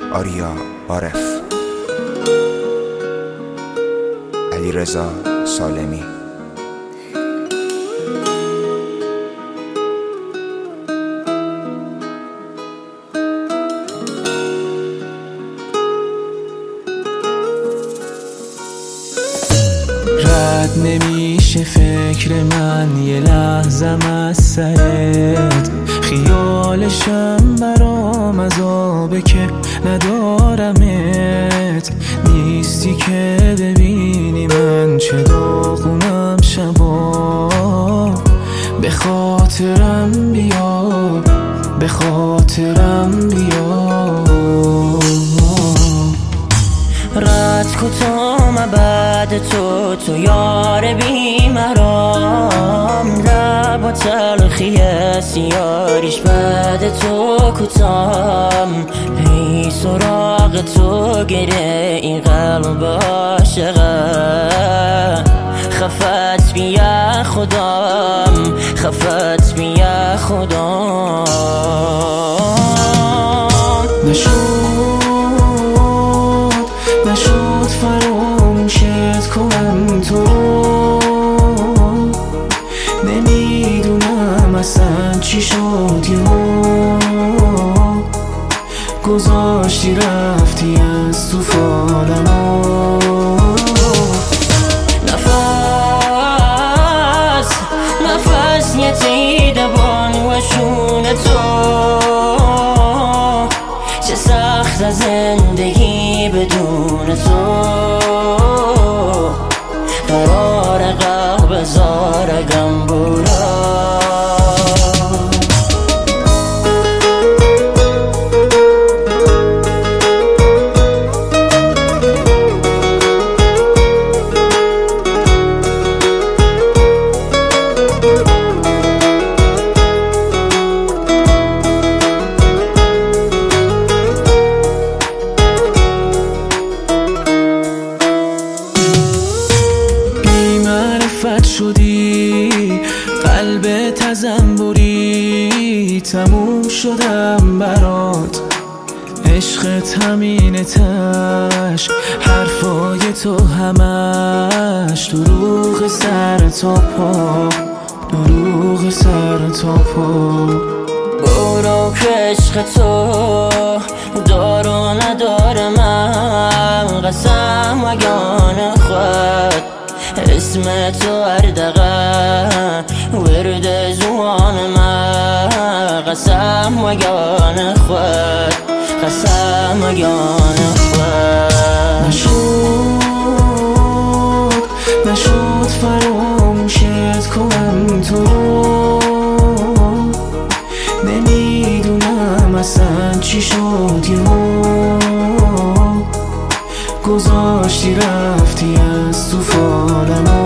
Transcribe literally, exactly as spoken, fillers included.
آریا عارف، علیرضا سالمی. رد نمیشه فکر من یه لحظم از سرت، خیالشم برام عذابه که ندارمت. نیستی که ببینی من چه داغونم شبا، به خاطرم بیا، به خاطرم بیا. رد کتام بعد تو، تو یار بی مرام. لب و تلخی سیاریش بعد تو کتام. ای سراغ تو گره این قلب عاشقه. خفت بیا خدام، خفت بیا خدام. نشد فراموشت کنم تو رو، نمیدونم اصلا چی شد یهو. گذاشتی رفتی از تو فالمو. نفس نفس یه دبان و شون تو. چه سخت زندگی بدون تو. قرار قلب زار گمبورا. شدی قلبت ازم بری، تموم شدم برات. عشقت همینه تش، حرفای تو همش دروغ سر تا پا، دروغ سر تا پا. برو که عشق تو دارو نداره من. قسم وگان خود اسم تو اردغه ورد زوان من. قسم وگان خود، قسم وگان خود. نشد نشد فراموشت کنم تو رو، نمیدونم اصلا چی شد یهو. گذاشتی رفتی از تو فالمو.